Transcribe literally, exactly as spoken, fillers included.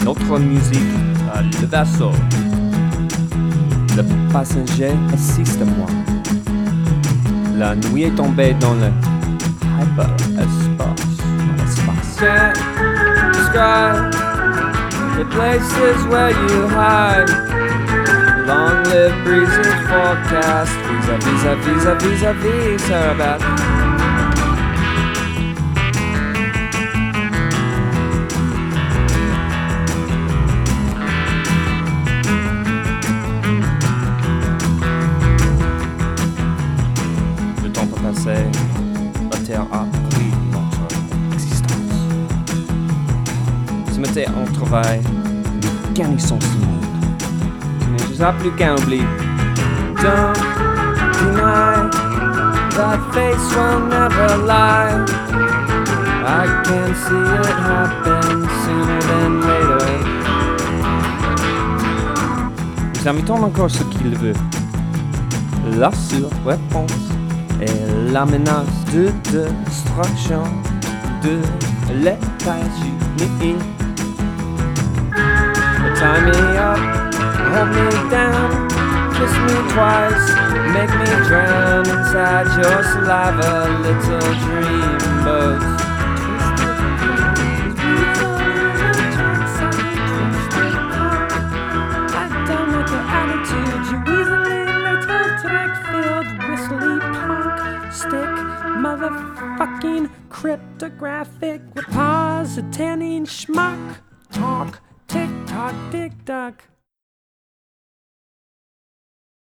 Notre musique, euh, le vaisseau. Le passager assiste à moi. La nuit est tombée dans le hyperespace. L'espace. Can't describe the places where you hide. Long-lived breezes forecast. Vis-a-vis, vis-a-vis, vis-a-vis, vis-a-vis, about. Le temps a passé, la terre a pris notre existence. Se mettait en travail, nous garnissons ce monde. Tu n'as plus qu'un oubli. Don't deny that face will never lie. I can see it happen sooner than later. Nous invitons encore ce qu'il veut. La surréponse et la menace de destruction de l'États-Unis. Tie me up, hold me down, kiss me twice, make me drown inside your saliva, little dreamboat. I don't like your attitude, you easily little track-filled, whistly punk, stick, motherfucking cryptographic, repositing schmuck, talk, tick-tock, tick-tock.